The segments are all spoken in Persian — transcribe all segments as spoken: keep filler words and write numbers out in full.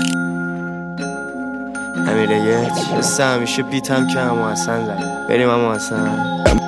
امیره یک مثل همیشه بیتم که همو حسن زد. بریم همو حسن.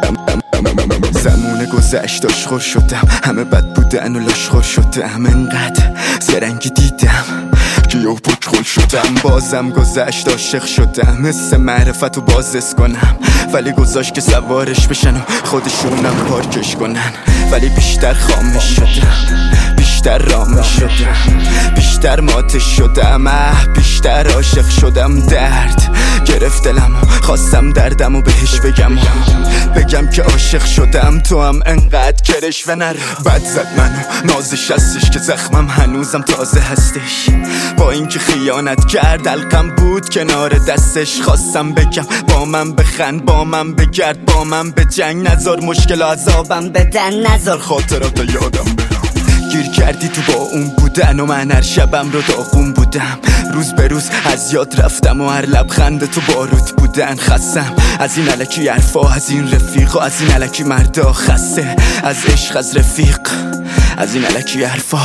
زمونه گذشت آشخور شدم، همه بد بودن و لاشخور شدم، انقدر زرنگی دیدم که یه پکخول شدم. بازم گذشت عاشق شدم، مثل معرفت و بازس کنم، ولی گذاشت که سوارش بشن و خودشونم پارکش کنن. ولی بیشتر خامش شدم، بیشتر رامش شدم، بیشتر ماتش شدم، اه بیشتر عاشق شدم. درد گرفت دلم و خواستم دردم و بهش بگم و بگم که عاشق شدم. تو هم انقدر کرش و نرو. بد زد منو نازش هستش که زخمم هنوزم تازه هستش. با اینکه خیانت کرد القم بود کنار دستش. خواستم بگم با من بخند، با من بگرد، با من به جنگ نذار مشکل عذابم بدن، نذار خاطرات یادم برم. گیر کردی تو با اون بودن و من هر شبم رو داغون بودم. روز به روز از یاد رفتم و هر لبخند تو باروت بودن. خستم از این الکی حرفا، از این رفیق و از این الکی مردا. خسته از عشق از رفیق، از این الکی حرفا.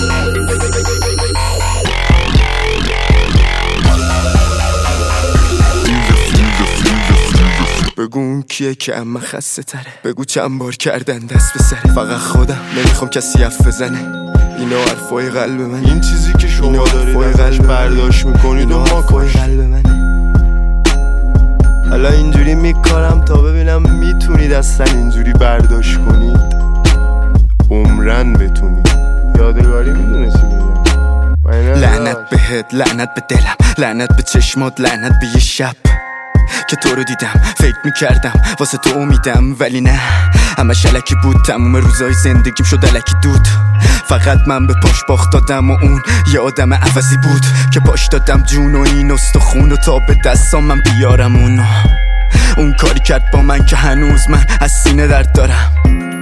بگو اون کیه که اما خسته تره، بگو چند بار کردن دست به سره. فقط خودم نمیخوام کسی حرف بزنه، اینا حرفای قلب من. این چیزی که شما دارید ازش برداشت میکنید و ما کاش قلب منه. حالا اینجوری میکارم تا ببینم میتونید اصلا اینجوری برداشت کنید، عمرن بتونید. یادگاری میدونه چی میگم. لعنت بهت، لعنت به دلم، لعنت به چشمات، لعنت به یه شب که تو رو دیدم. فکر میکردم واسه تو امیدم، ولی نه همه شلکی بود. تموم روزای زندگیم شد الکی دود. فقط من به پاش باخت دادم و اون یه آدم عوضی بود که پاش دادم جون و این استخون و تا به دستام من بیارم اونو. اون کاری کرد با من که هنوز من از سینه درد دارم.